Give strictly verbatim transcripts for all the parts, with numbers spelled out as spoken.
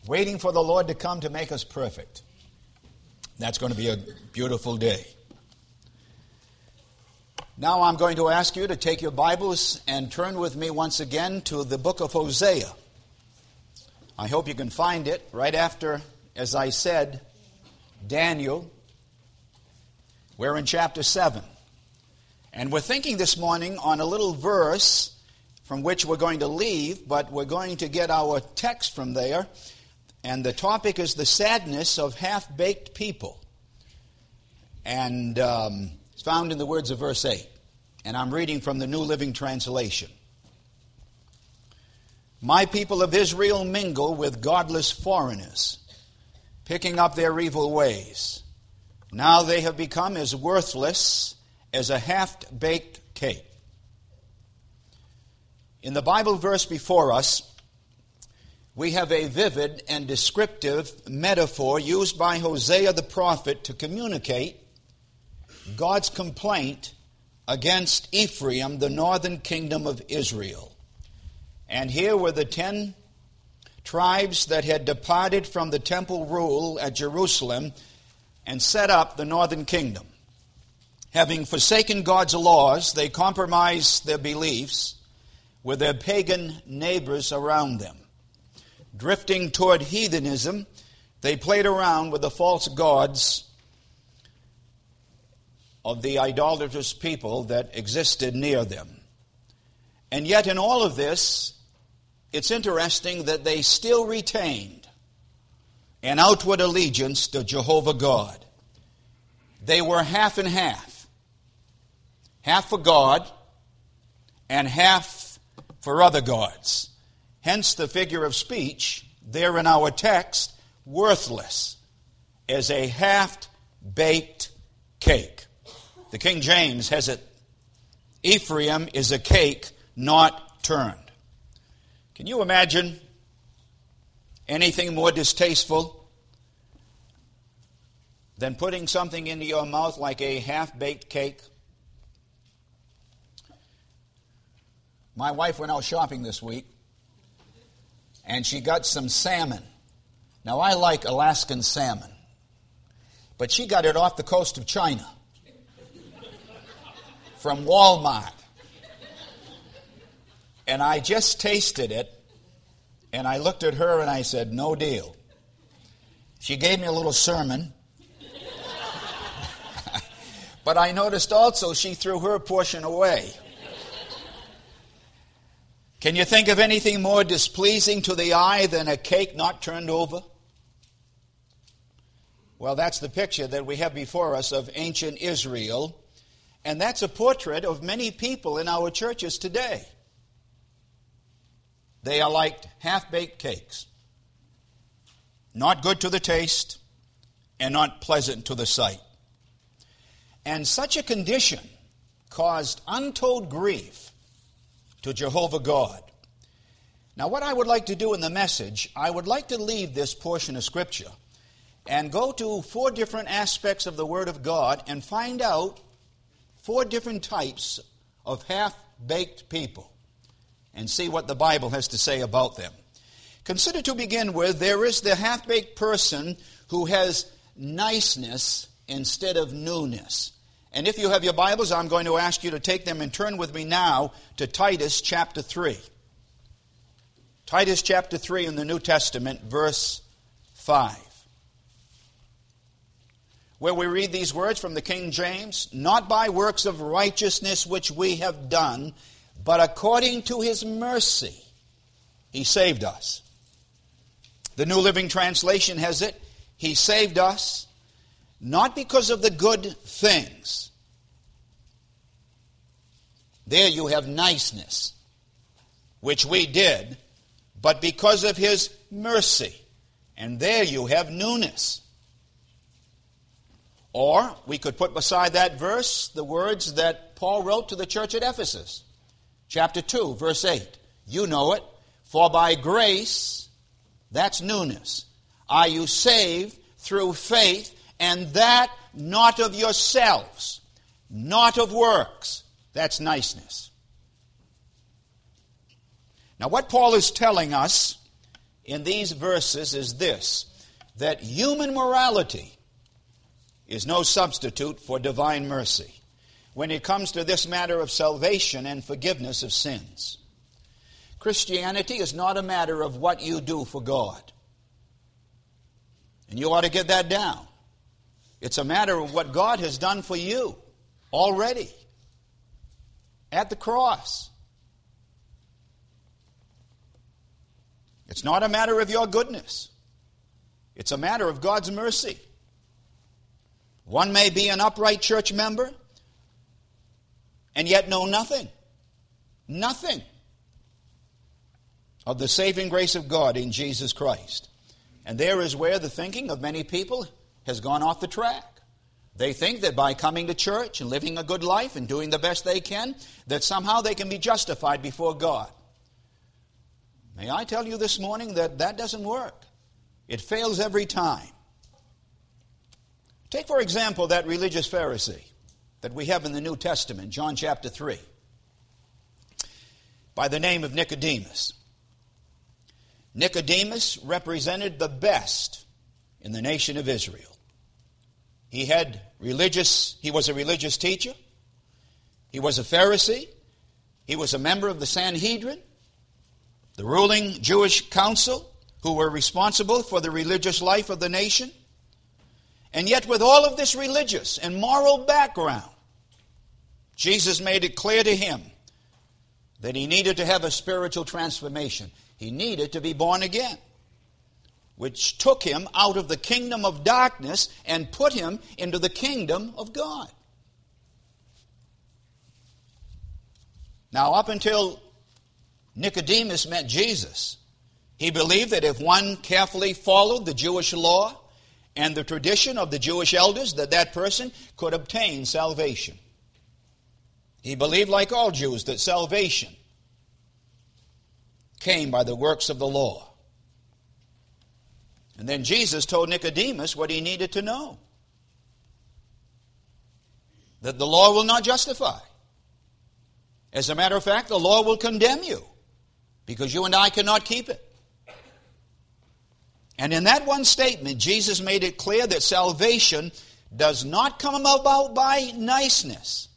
waiting for the Lord to come to make us perfect. That's going to be a beautiful day. Now I'm going to ask you to take your Bibles and turn with me once again to the book of Hosea. I hope you can find it right after, as I said, Daniel. We're in chapter seven. And we're thinking this morning on a little verse from which we're going to leave, but we're going to get our text from there. And the topic is the sadness of half-baked people. And um, it's found in the words of verse eight. And I'm reading from the New Living Translation. My people of Israel mingle with godless foreigners, picking up their evil ways. Now they have become as worthless as a half-baked cake. In the Bible verse before us, we have a vivid and descriptive metaphor used by Hosea the prophet to communicate God's complaint against Ephraim, the northern kingdom of Israel. And here were the ten tribes that had departed from the temple rule at Jerusalem and set up the northern kingdom. Having forsaken God's laws, they compromised their beliefs with their pagan neighbors around them. Drifting toward heathenism, they played around with the false gods of the idolatrous people that existed near them. And yet in all of this, it's interesting that they still retained an outward allegiance to Jehovah God. They were half and half. Half for God and half for other gods. Hence the figure of speech there in our text, worthless as a half-baked cake. The King James has it, Ephraim is a cake not turned. Can you imagine anything more distasteful than putting something into your mouth like a half-baked cake? My wife went out shopping this week, and she got some salmon. Now, I like Alaskan salmon, but she got it off the coast of China from Walmart. And I just tasted it, and I looked at her and I said, no deal. She gave me a little sermon. But I noticed also she threw her portion away. Can you think of anything more displeasing to the eye than a cake not turned over? Well, that's the picture that we have before us of ancient Israel, and that's a portrait of many people in our churches today. They are like half-baked cakes, not good to the taste and not pleasant to the sight. And such a condition caused untold grief to Jehovah God. Now, what I would like to do in the message, I would like to leave this portion of Scripture and go to four different aspects of the Word of God and find out four different types of half-baked people and see what the Bible has to say about them. Consider to begin with, there is the half-baked person who has niceness instead of newness. And if you have your Bibles, I'm going to ask you to take them and turn with me now to Titus chapter three. Titus chapter three in the New Testament, verse five. Where we read these words from the King James, not by works of righteousness which we have done, but according to His mercy, He saved us. The New Living Translation has it, He saved us, not because of the good things. There you have niceness, which we did, but because of His mercy. And there you have newness. Or we could put beside that verse the words that Paul wrote to the church at Ephesus. Chapter two, verse eight. You know it. For by grace, that's newness, are you saved through faith, and that not of yourselves, not of works. That's niceness. Now what Paul is telling us in these verses is this, that human morality is no substitute for divine mercy when it comes to this matter of salvation and forgiveness of sins. Christianity is not a matter of what you do for God. And you ought to get that down. It's a matter of what God has done for you already at the cross. It's not a matter of your goodness. It's a matter of God's mercy. One may be an upright church member and yet know nothing, nothing of the saving grace of God in Jesus Christ. And there is where the thinking of many people has gone off the track. They think that by coming to church and living a good life and doing the best they can, that somehow they can be justified before God. May I tell you this morning that that doesn't work. It fails every time. Take, for example, that religious Pharisee that we have in the New Testament, John chapter three, by the name of Nicodemus. Nicodemus represented the best in the nation of Israel. He had religious, he was a religious teacher. He was a Pharisee. He was a member of the Sanhedrin, the ruling Jewish council who were responsible for the religious life of the nation. And yet with all of this religious and moral background, Jesus made it clear to him that he needed to have a spiritual transformation. He needed to be born again, which took him out of the kingdom of darkness and put him into the kingdom of God. Now, up until Nicodemus met Jesus, he believed that if one carefully followed the Jewish law and the tradition of the Jewish elders, that that person could obtain salvation. He believed, like all Jews, that salvation came by the works of the law. And then Jesus told Nicodemus what he needed to know. That the law will not justify. As a matter of fact, the law will condemn you because you and I cannot keep it. And in that one statement, Jesus made it clear that salvation does not come about by niceness.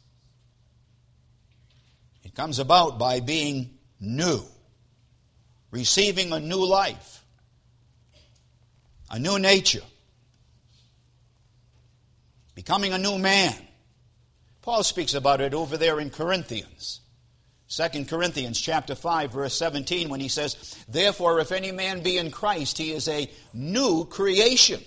It comes about by being new, receiving a new life, a new nature, becoming a new man. Paul speaks about it over there in Corinthians. Second Corinthians chapter five, verse seventeen, when he says, "Therefore, if any man be in Christ, he is a new creation."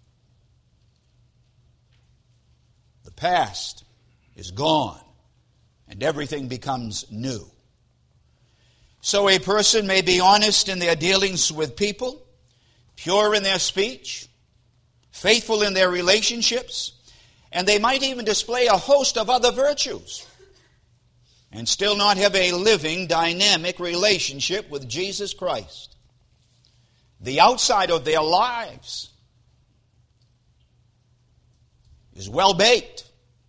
The past is gone, and everything becomes new. So a person may be honest in their dealings with people, pure in their speech, faithful in their relationships, and they might even display a host of other virtues, and still not have a living, dynamic relationship with Jesus Christ. The outside of their lives is well baked,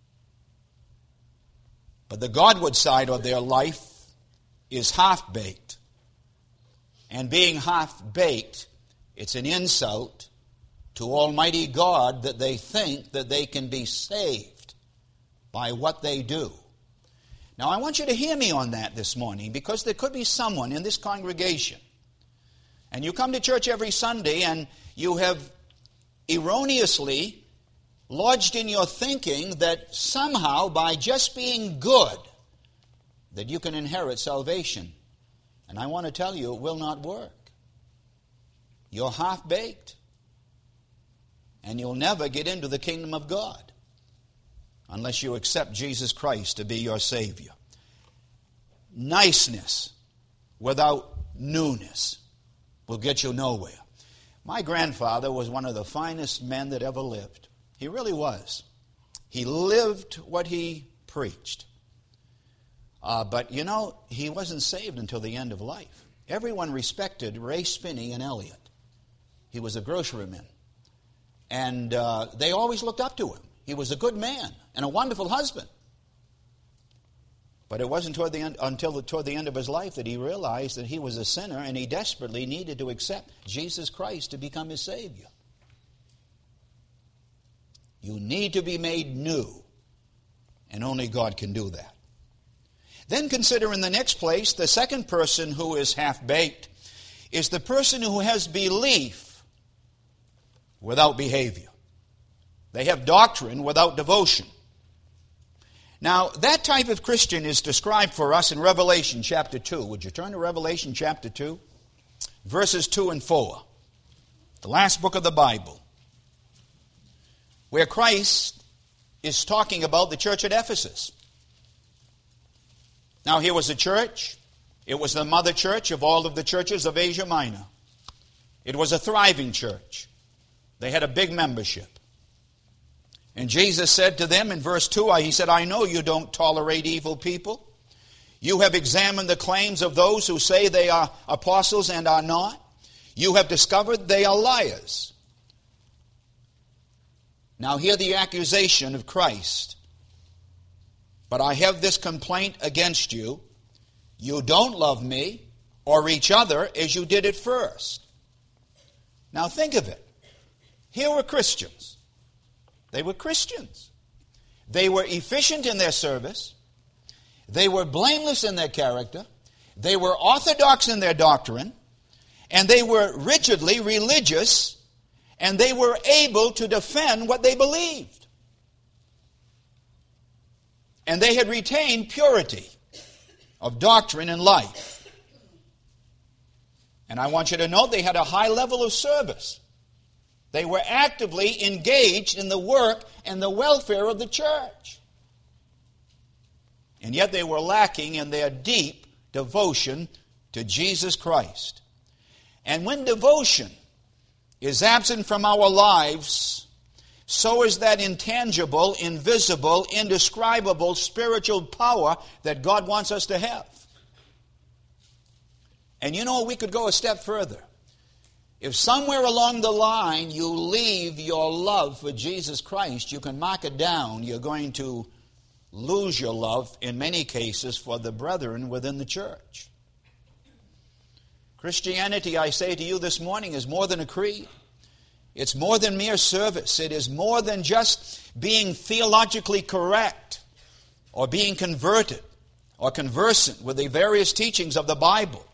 but the Godward side of their life is half-baked. And being half-baked, it's an insult to Almighty God that they think that they can be saved by what they do. Now, I want you to hear me on that this morning, because there could be someone in this congregation, and you come to church every Sunday and you have erroneously lodged in your thinking that somehow by just being good that you can inherit salvation. And I want to tell you, it will not work. You're half-baked, and you'll never get into the kingdom of God unless you accept Jesus Christ to be your Savior. Niceness without newness will get you nowhere. My grandfather was one of the finest men that ever lived. He really was. He lived what he preached. Uh, but, you know, he wasn't saved until the end of life. Everyone respected Ray Spinney and Elliot. He was a groceryman. And uh, they always looked up to him. He was a good man and a wonderful husband. But it wasn't toward the end, until the, toward the end of his life that he realized that he was a sinner and he desperately needed to accept Jesus Christ to become his Savior. You need to be made new, and only God can do that. Then consider in the next place, the second person who is half-baked is the person who has belief without behavior. They have doctrine without devotion. Now, that type of Christian is described for us in Revelation chapter two. Would you turn to Revelation chapter two? Verses two and four. The last book of the Bible. Where Christ is talking about the church at Ephesus. Now, here was a church. It was the mother church of all of the churches of Asia Minor. It was a thriving church. They had a big membership. And Jesus said to them in verse two, he said, I know you don't tolerate evil people. You have examined the claims of those who say they are apostles and are not. You have discovered they are liars. Now hear the accusation of Christ. But I have this complaint against you. You don't love me or each other as you did at first. Now think of it. Here were Christians. They were Christians. They were efficient in their service. They were blameless in their character. They were orthodox in their doctrine. And they were rigidly religious. And they were able to defend what they believed. And they had retained purity of doctrine and life. And I want you to note they had a high level of service. They were actively engaged in the work and the welfare of the church. And yet they were lacking in their deep devotion to Jesus Christ. And when devotion is absent from our lives, so is that intangible, invisible, indescribable spiritual power that God wants us to have. And you know, we could go a step further. If somewhere along the line you leave your love for Jesus Christ, you can mark it down. You're going to lose your love, in many cases, for the brethren within the church. Christianity, I say to you this morning, is more than a creed. It's more than mere service. It is more than just being theologically correct or being converted or conversant with the various teachings of the Bible.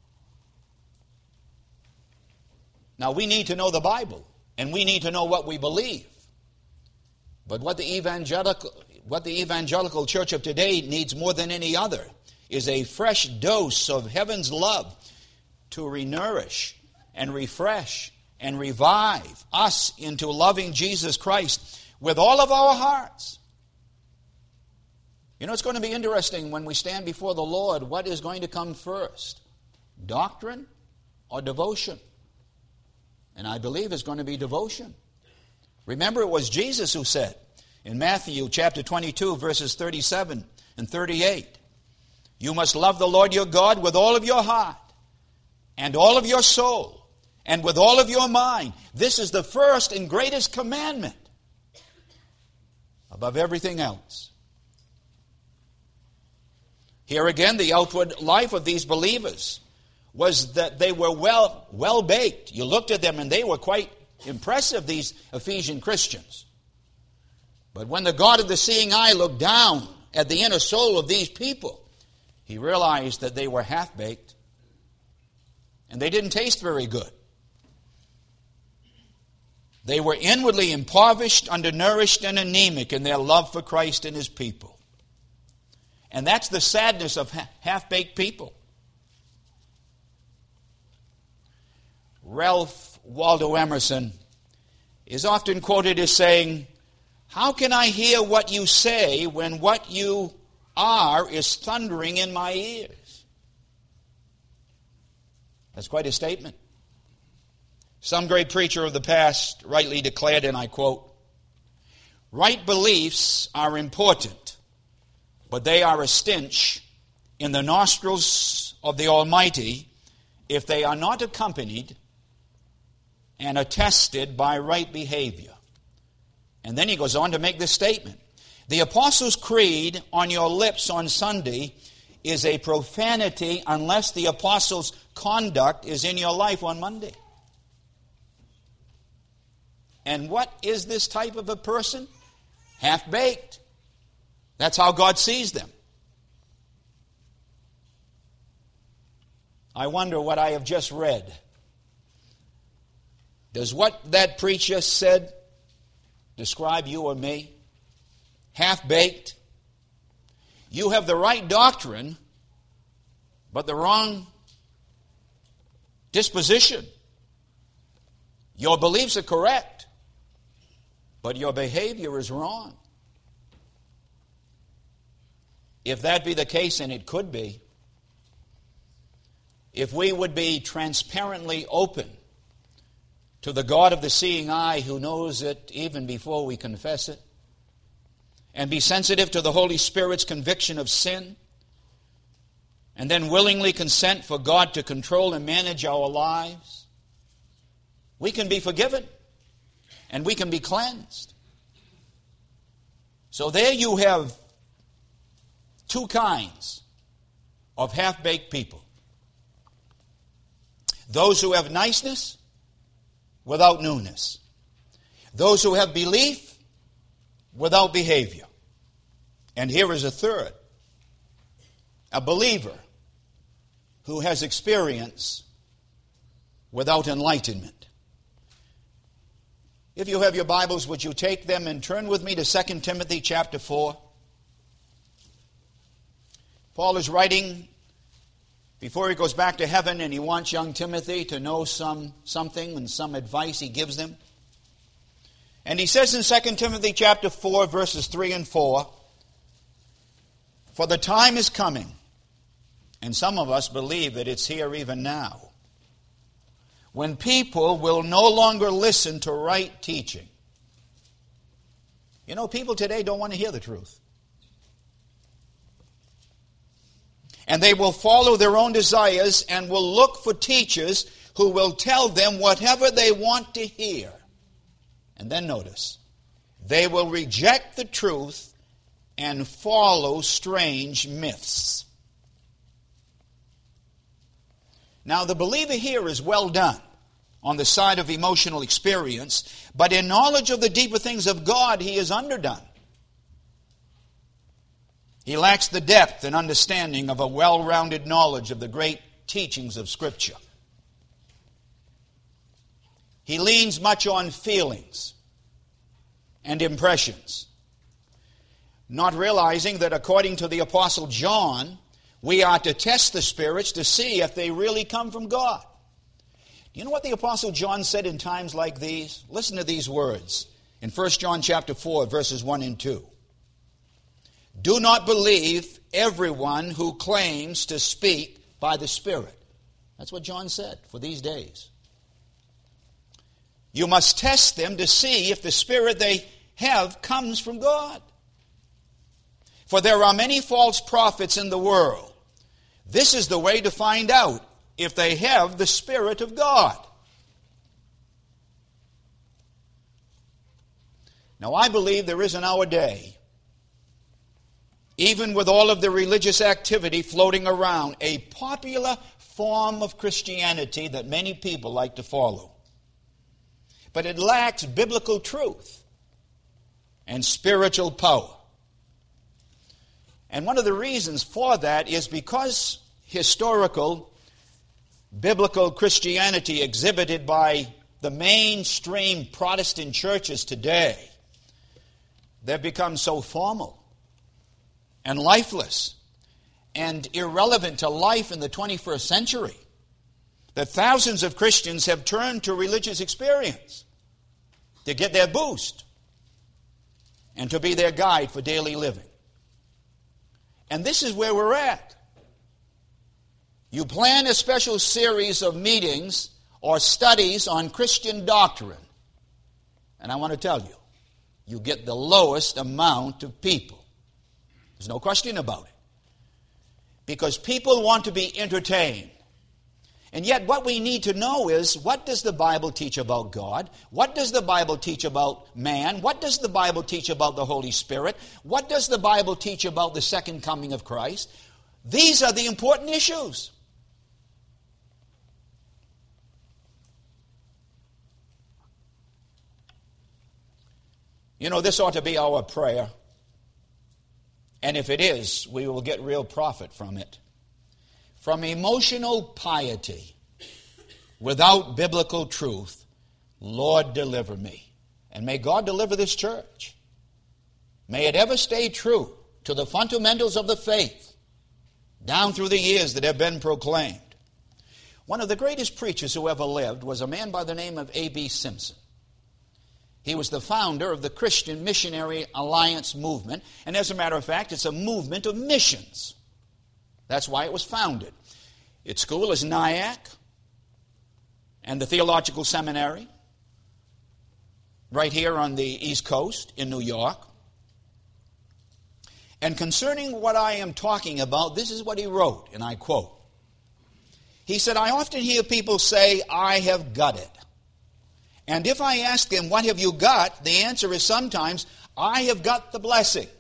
Now, we need to know the Bible, and we need to know what we believe. But what the evangelical, what the evangelical church of today needs more than any other is a fresh dose of heaven's love to renourish and refresh and revive us into loving Jesus Christ with all of our hearts. You know, it's going to be interesting when we stand before the Lord. What is going to come first? Doctrine or devotion? And I believe it's going to be devotion. Remember, it was Jesus who said in Matthew chapter twenty-two, verses thirty-seven and thirty-eight, you must love the Lord your God with all of your heart and all of your soul and with all of your mind. This is the first and greatest commandment above everything else. Here again, the outward life of these believers was that they were well, well baked. You looked at them and they were quite impressive, these Ephesian Christians. But when the God of the seeing eye looked down at the inner soul of these people, he realized that they were half-baked and they didn't taste very good. They were inwardly impoverished, undernourished, and anemic in their love for Christ and his people. And that's the sadness of half-baked people. Ralph Waldo Emerson is often quoted as saying, how can I hear what you say when what you are is thundering in my ears? That's quite a statement. Some great preacher of the past rightly declared, and I quote, right beliefs are important, but they are a stench in the nostrils of the Almighty if they are not accompanied and attested by right behavior. And then he goes on to make this statement. The Apostles' Creed on your lips on Sunday is a profanity unless the Apostles' conduct is in your life on Monday. And what is this type of a person? Half-baked. That's how God sees them. I wonder what I have just read. Does what that preacher said describe you or me? Half-baked. You have the right doctrine, but the wrong disposition. Your beliefs are correct, but your behavior is wrong. If that be the case, and it could be, if we would be transparently open to the God of the seeing eye who knows it even before we confess it, and be sensitive to the Holy Spirit's conviction of sin, and then willingly consent for God to control and manage our lives, we can be forgiven and we can be cleansed. So there you have two kinds of half-baked people. Those who have niceness without newness. Those who have belief without behavior. And here is a third. A believer who has experience without enlightenment. If you have your Bibles, would you take them and turn with me to Second Timothy chapter four. Paul is writing before he goes back to heaven, and he wants young Timothy to know some something and some advice he gives them. And he says in Second Timothy chapter four, verses three and four, "For the time is coming," and some of us believe that it's here even now, "when people will no longer listen to right teaching." You know, people today don't want to hear the truth. "And they will follow their own desires and will look for teachers who will tell them whatever they want to hear." And then notice, "They will reject the truth and follow strange myths." Now, the believer here is well done on the side of emotional experience, but in knowledge of the deeper things of God, he is underdone. He lacks the depth and understanding of a well-rounded knowledge of the great teachings of Scripture. He leans much on feelings and impressions, not realizing that according to the Apostle John, we are to test the spirits to see if they really come from God. Do you know what the Apostle John said in times like these? Listen to these words in First John chapter four, verses one and two. "Do not believe everyone who claims to speak by the Spirit." That's what John said for these days. "You must test them to see if the Spirit they have comes from God. For there are many false prophets in the world. This is the way to find out if they have the Spirit of God." Now, I believe there is in our day, even with all of the religious activity floating around, a popular form of Christianity that many people like to follow. But it lacks biblical truth and spiritual power. And one of the reasons for that is because historical biblical Christianity exhibited by the mainstream Protestant churches today, they've become so formal and lifeless and irrelevant to life in the twenty-first century that thousands of Christians have turned to religious experience to get their boost and to be their guide for daily living. And this is where we're at. You plan a special series of meetings or studies on Christian doctrine, and I want to tell you, you get the lowest amount of people. There's no question about it. Because people want to be entertained. And yet what we need to know is, what does the Bible teach about God? What does the Bible teach about man? What does the Bible teach about the Holy Spirit? What does the Bible teach about the second coming of Christ? These are the important issues. You know, this ought to be our prayer. And if it is, we will get real profit from it. From emotional piety, without biblical truth, Lord, deliver me. And may God deliver this church. May it ever stay true to the fundamentals of the faith down through the years that have been proclaimed. One of the greatest preachers who ever lived was a man by the name of A B Simpson. He was the founder of the Christian Missionary Alliance movement, and as a matter of fact, it's a movement of missions. That's why it was founded. Its school is N I A C and the Theological Seminary, right here on the East Coast in New York. And concerning what I am talking about, this is what he wrote, and I quote. He said, I often hear people say, I have got it. And if I ask them, what have you got? The answer is sometimes, I have got the blessing.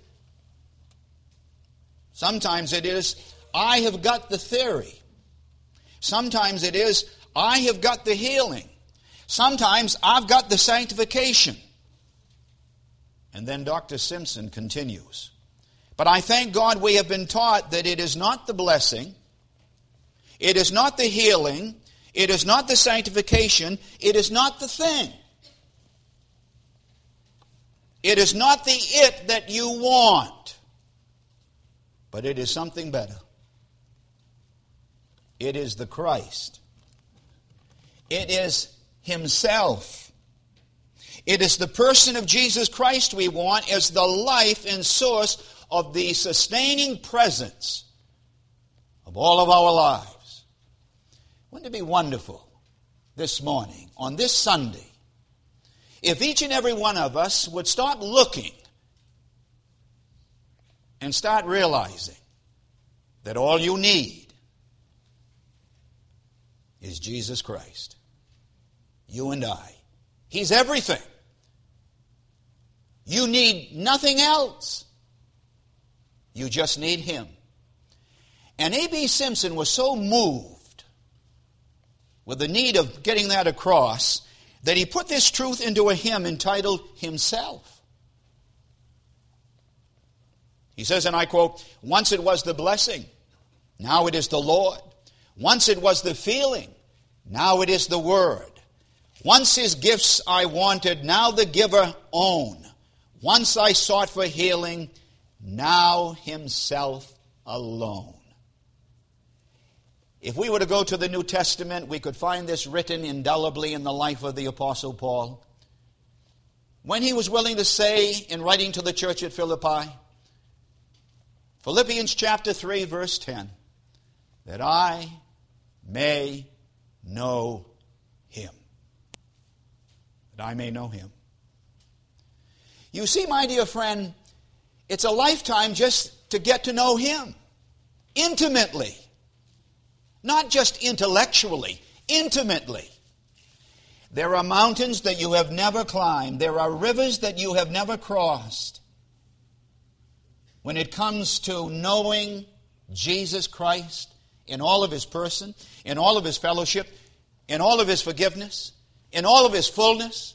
Sometimes it is, I have got the theory. Sometimes it is, I have got the healing. Sometimes I've got the sanctification. And then Doctor Simpson continues. But I thank God we have been taught that it is not the blessing, it is not the healing, it is not the sanctification, it is not the thing. It is not the it that you want, but it is something better. It is the Christ. It is Himself. It is the person of Jesus Christ we want as the life and source of the sustaining presence of all of our lives. Wouldn't it be wonderful this morning, on this Sunday, if each and every one of us would stop looking and start realizing that all you need is Jesus Christ. You and I. He's everything. You need nothing else. You just need Him. And A B Simpson was so moved with the need of getting that across that he put this truth into a hymn entitled Himself. He says, and I quote, once it was the blessing, now it is the Lord. Once it was the feeling, now it is the Word. Once His gifts I wanted, now the giver own. Once I sought for healing, now Himself alone. If we were to go to the New Testament, we could find this written indelibly in the life of the Apostle Paul. When he was willing to say, in writing to the church at Philippi, Philippians chapter three, verse ten, that I may know Him. That I may know Him. You see, my dear friend, it's a lifetime just to get to know Him intimately. Not just intellectually, intimately. There are mountains that you have never climbed. There are rivers that you have never crossed. When it comes to knowing Jesus Christ in all of His person, in all of His fellowship, in all of His forgiveness, in all of His fullness.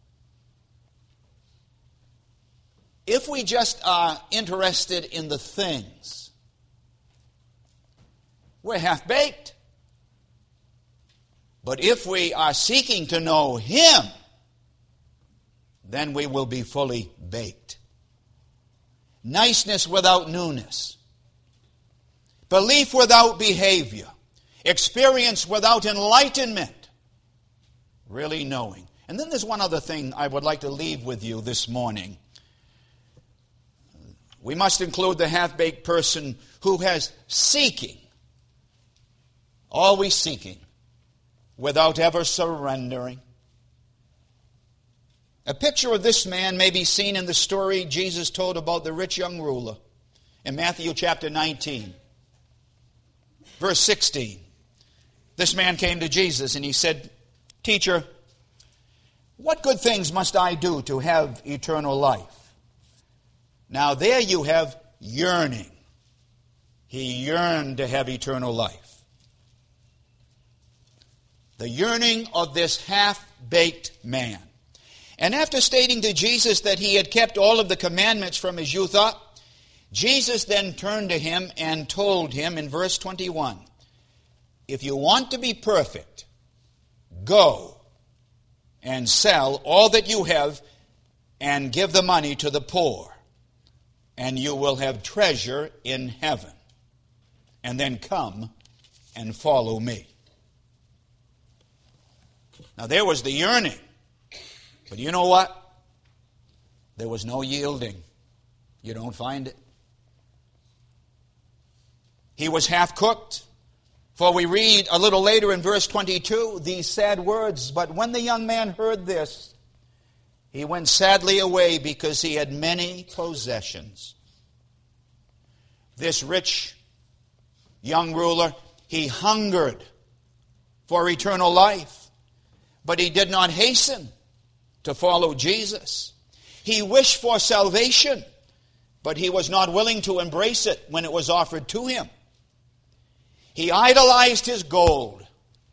If we just are interested in the things, we're half-baked. But if we are seeking to know Him, then we will be fully baked. Niceness without newness. Belief without behavior. Experience without enlightenment. Really knowing. And then there's one other thing I would like to leave with you this morning. We must include the half-baked person who has seeking. Always seeking, without ever surrendering. A picture of this man may be seen in the story Jesus told about the rich young ruler in Matthew chapter nineteen, verse sixteen. This man came to Jesus and he said, "Teacher, what good things must I do to have eternal life?" Now there you have yearning. He yearned to have eternal life. The yearning of this half-baked man. And after stating to Jesus that he had kept all of the commandments from his youth up, Jesus then turned to him and told him in verse twenty-one, "If you want to be perfect, go and sell all that you have and give the money to the poor, and you will have treasure in heaven. And then come and follow me." Now there was the yearning. But you know what? There was no yielding. You don't find it. He was half-cooked. For we read a little later in verse twenty-two these sad words, "But when the young man heard this, he went sadly away because he had many possessions." This rich young ruler, he hungered for eternal life, but he did not hasten to follow Jesus. He wished for salvation, but he was not willing to embrace it when it was offered to him. He idolized his gold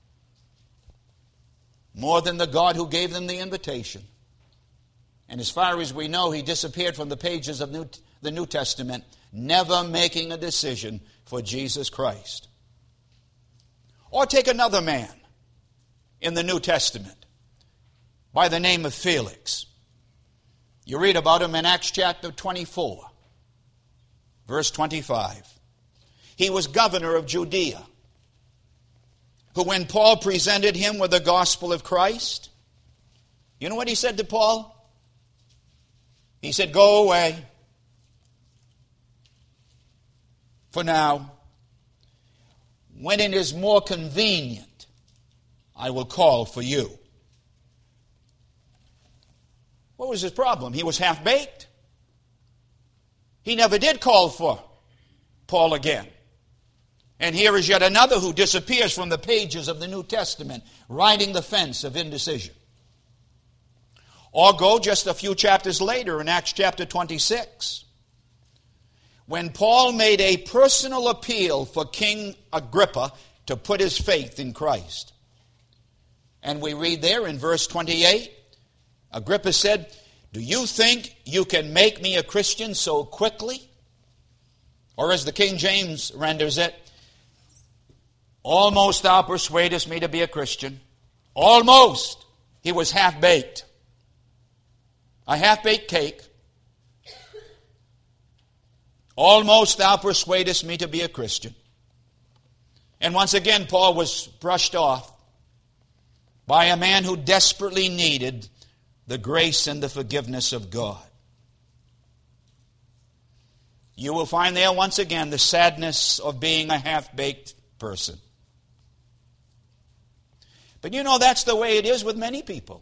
more than the God who gave them the invitation. And as far as we know, he disappeared from the pages of New, the New Testament, never making a decision for Jesus Christ. Or take another man in the New Testament by the name of Felix. You read about him in Acts chapter twenty-four, verse twenty-five. He was governor of Judea, who when Paul presented him with the gospel of Christ, you know what he said to Paul? He said, "Go away for now. When it is more convenient, I will call for you." What was his problem? He was half-baked. He never did call for Paul again. And here is yet another who disappears from the pages of the New Testament, riding the fence of indecision. Or go just a few chapters later in Acts chapter twenty-six, when Paul made a personal appeal for King Agrippa to put his faith in Christ. And we read there in verse twenty-eight, Agrippa said, "Do you think you can make me a Christian so quickly?" Or as the King James renders it, "Almost thou persuadest me to be a Christian." Almost. He was half-baked. A half-baked cake. "Almost thou persuadest me to be a Christian." And once again, Paul was brushed off by a man who desperately needed the grace and the forgiveness of God. You will find there once again the sadness of being a half-baked person. But you know, that's the way it is with many people.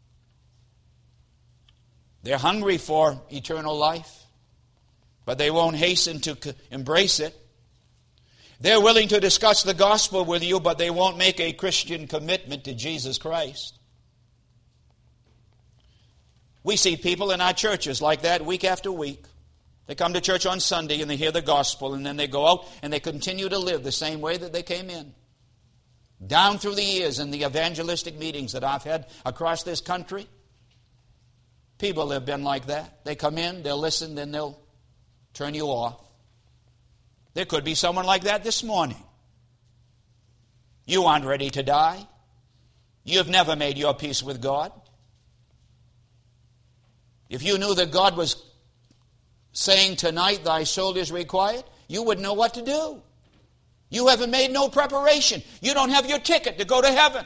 They're hungry for eternal life, but they won't hasten to embrace it. They're willing to discuss the gospel with you, but they won't make a Christian commitment to Jesus Christ. We see people in our churches like that week after week. They come to church on Sunday and they hear the gospel, and then they go out and they continue to live the same way that they came in. Down through the years in the evangelistic meetings that I've had across this country, people have been like that. They come in, they'll listen, then they'll turn you off. There could be someone like that this morning. You aren't ready to die. You've never made your peace with God. If you knew that God was saying tonight, "Thy soul is required," you would know what to do. You haven't made no preparation. You don't have your ticket to go to heaven.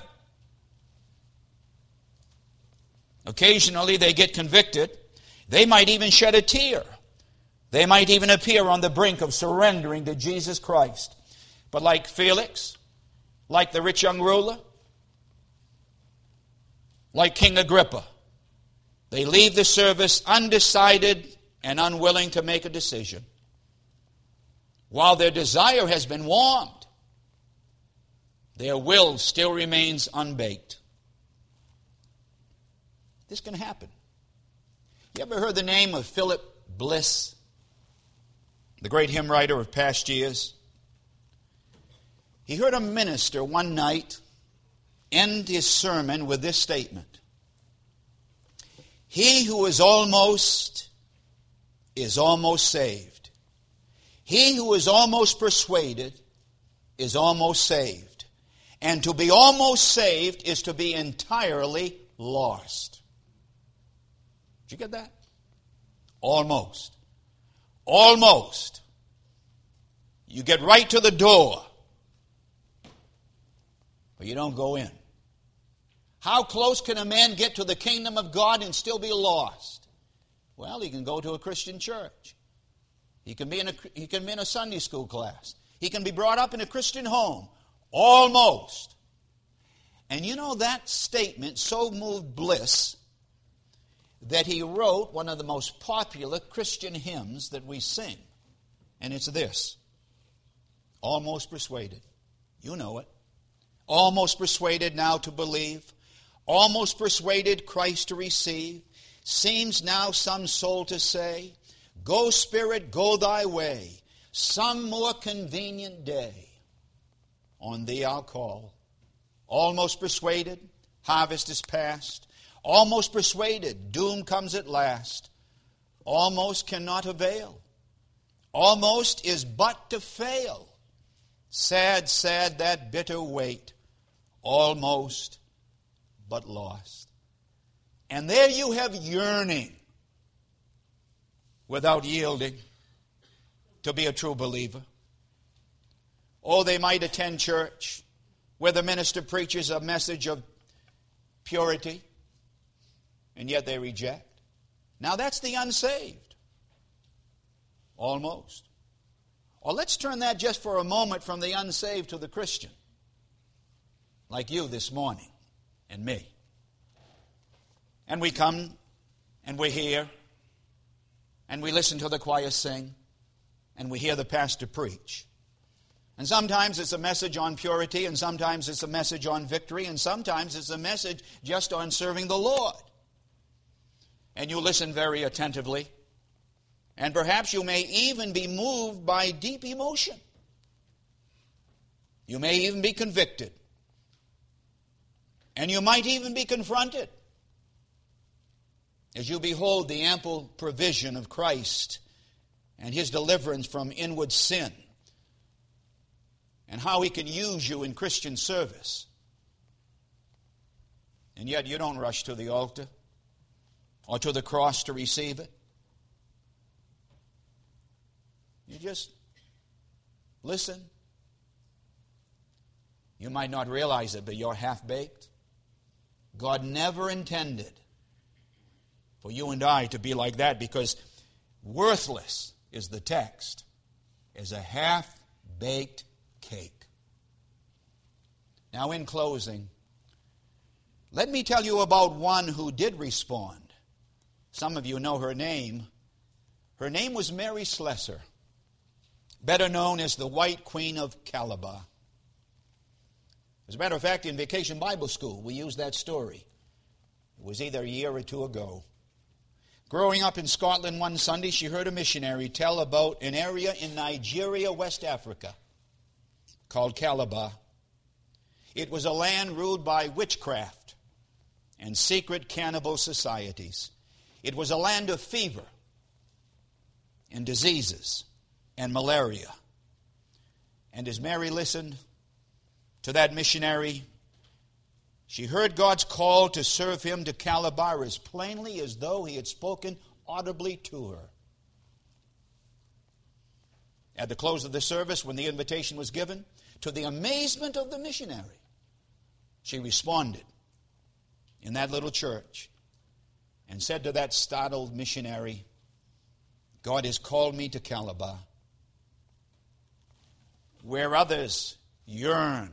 Occasionally they get convicted. They might even shed a tear. They might even appear on the brink of surrendering to Jesus Christ. But like Felix, like the rich young ruler, like King Agrippa, they leave the service undecided and unwilling to make a decision, while their desire has been warmed. Their will still remains unbaked. This can happen. You ever heard the name of Philip Bliss, the great hymn writer of past years? He heard a minister one night end his sermon with this statement: "He who is almost is almost saved. He who is almost persuaded is almost saved. And to be almost saved is to be entirely lost." Did you get that? Almost. Almost. You get right to the door, but you don't go in. How close can a man get to the kingdom of God and still be lost? Well, he can go to a Christian church. He can be in a, he can be in a Sunday school class. He can be brought up in a Christian home. Almost. And you know, that statement so moved Bliss that he wrote one of the most popular Christian hymns that we sing. And it's this: "Almost persuaded." You know it. Almost persuaded now to believe. Almost persuaded Christ to receive. Seems now some soul to say, "Go, Spirit, go thy way. Some more convenient day on thee I'll call." Almost persuaded, harvest is past. Almost persuaded, doom comes at last. Almost cannot avail. Almost is but to fail. Sad, sad that bitter wait. Almost but lost. And there you have yearning without yielding to be a true believer. Oh, they might attend church where the minister preaches a message of purity, and yet they reject. Now that's the unsaved. Almost. Or let's turn that just for a moment from the unsaved to the Christian. Like you this morning and me. And we come and we're here and we listen to the choir sing and we hear the pastor preach. And sometimes it's a message on purity, and sometimes it's a message on victory, and sometimes it's a message just on serving the Lord. And you listen very attentively. And perhaps you may even be moved by deep emotion. You may even be convicted. And you might even be confronted as you behold the ample provision of Christ and His deliverance from inward sin, and how He can use you in Christian service. And yet you don't rush to the altar or to the cross to receive it. You just listen. You might not realize it, but you're half-baked. God never intended for you and I to be like that, because worthless is the text, as a half-baked cake. Now, in closing, let me tell you about one who did respond. Some of you know her name. Her name was Mary Slessor, better known as the White Queen of Calabar. As a matter of fact, in Vacation Bible School, we used that story. It was either a year or two ago. Growing up in Scotland one Sunday, she heard a missionary tell about an area in Nigeria, West Africa, called Calabar. It was a land ruled by witchcraft and secret cannibal societies. It was a land of fever and diseases and malaria. And as Mary listened to that missionary, she heard God's call to serve Him to Calabar as plainly as though He had spoken audibly to her. At the close of the service, when the invitation was given, to the amazement of the missionary, she responded in that little church and said to that startled missionary, "God has called me to Calabar, where others yearned.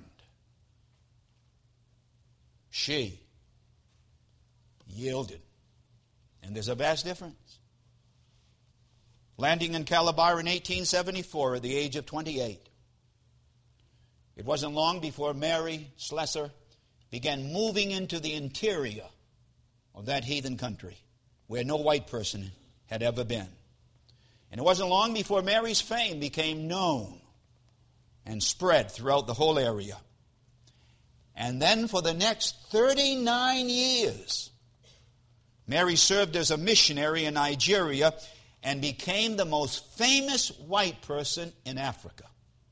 She yielded." And there's a vast difference. Landing in Calabar in eighteen seventy-four at the age of twenty-eight, It wasn't long before Mary Slessor began moving into the interior of that heathen country where no white person had ever been. And it wasn't long before Mary's fame became known and spread throughout the whole area. And then for the next thirty-nine years, Mary served as a missionary in Nigeria and became the most famous white person in Africa.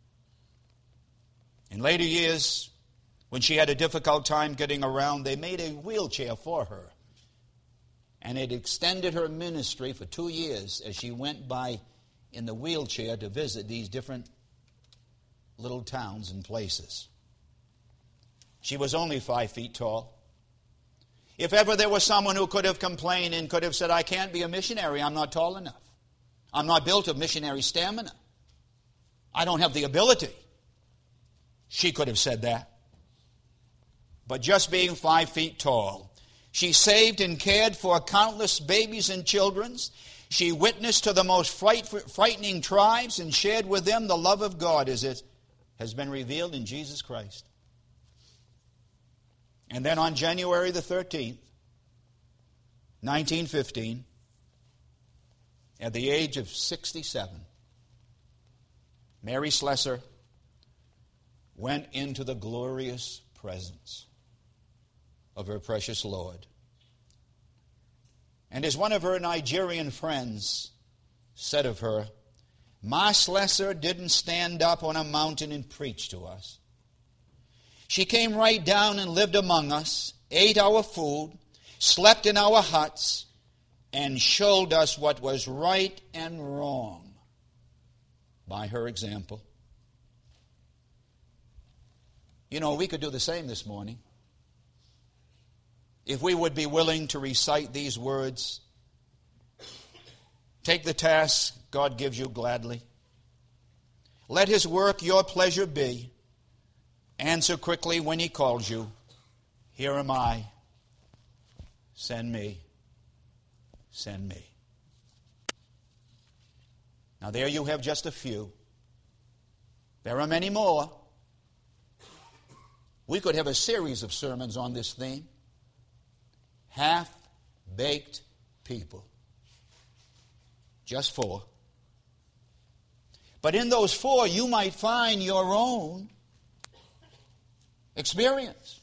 In later years, when she had a difficult time getting around, they made a wheelchair for her. And it extended her ministry for two years as she went by in the wheelchair to visit these different little towns and places. She was only five feet tall. If ever there was someone who could have complained and could have said, I can't be a missionary, I'm not tall enough. I'm not built of missionary stamina. I don't have the ability. She could have said that. But just being five feet tall, she saved and cared for countless babies and children. She witnessed to the most fright, frightening tribes and shared with them the love of God as it has been revealed in Jesus Christ. And then on January the thirteenth, nineteen fifteen, at the age of sixty-seven, Mary Slessor went into the glorious presence of her precious Lord. And as one of her Nigerian friends said of her, Ma Slessor didn't stand up on a mountain and preach to us. She came right down and lived among us, ate our food, slept in our huts, and showed us what was right and wrong by her example. You know, we could do the same this morning. If we would be willing to recite these words, take the task God gives you gladly. Let His work your pleasure be. Answer quickly when He calls you. Here am I. Send me. Send me. Now there you have just a few. There are many more. We could have a series of sermons on this theme. Half-baked people. Just four. But in those four, you might find your own experience.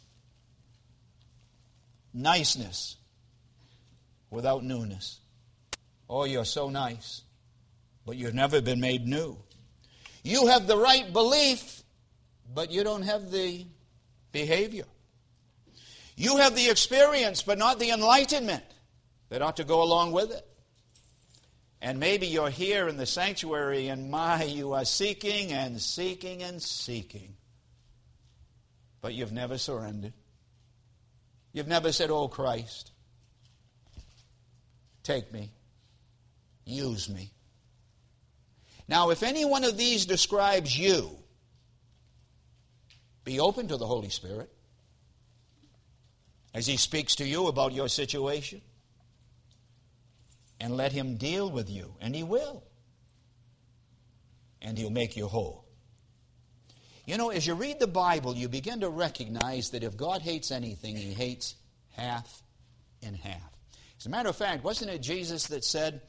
Niceness without newness. Oh, you're so nice, but you've never been made new. You have the right belief, but you don't have the behavior. You have the experience, but not the enlightenment that ought to go along with it. And maybe you're here in the sanctuary, and my, you are seeking and seeking and seeking. But you've never surrendered. You've never said, oh Christ, take me, use me. Now, if any one of these describes you, be open to the Holy Spirit as He speaks to you about your situation. And let Him deal with you. And He will. And He'll make you whole. You know, as you read the Bible, you begin to recognize that if God hates anything, He hates half and half. As a matter of fact, wasn't it Jesus that said,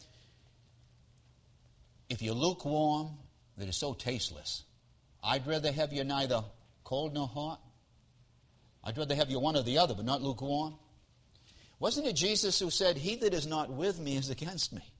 if you're lukewarm, that is so tasteless, I'd rather have you neither cold nor hot. I'd rather have you one or the other, but not lukewarm. Wasn't it Jesus who said, he that is not with me is against me?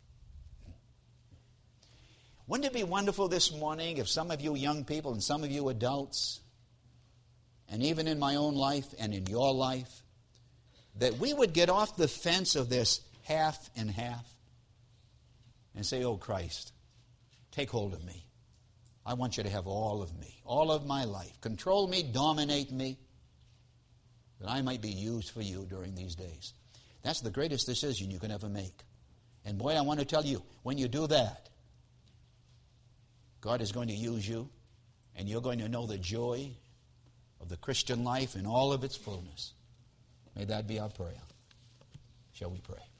Wouldn't it be wonderful this morning if some of you young people and some of you adults, and even in my own life and in your life, that we would get off the fence of this half and half and say, oh Christ, take hold of me. I want you to have all of me, all of my life. Control me, dominate me, that I might be used for you during these days. That's the greatest decision you can ever make. And boy, I want to tell you, when you do that, God is going to use you, and you're going to know the joy of the Christian life in all of its fullness. May that be our prayer. Shall we pray?